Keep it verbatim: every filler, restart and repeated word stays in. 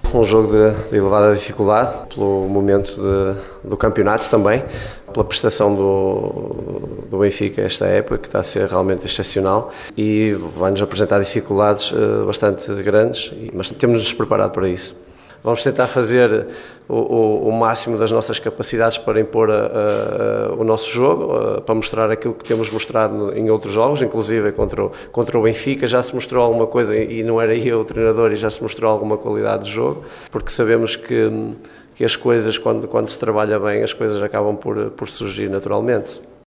Um jogo de, de elevada dificuldade, pelo momento de, do campeonato também, pela prestação do, do Benfica esta época, que está a ser realmente excepcional e vai-nos apresentar dificuldades uh, bastante grandes, mas temos-nos preparado para isso. Vamos tentar fazer o, o, o máximo das nossas capacidades para impor a, a, a, o nosso jogo, a, para mostrar aquilo que temos mostrado em outros jogos, inclusive contra o, contra o Benfica já se mostrou alguma coisa e não era eu o treinador e já se mostrou alguma qualidade de jogo, porque sabemos que, que as coisas, quando, quando se trabalha bem, as coisas acabam por, por surgir naturalmente.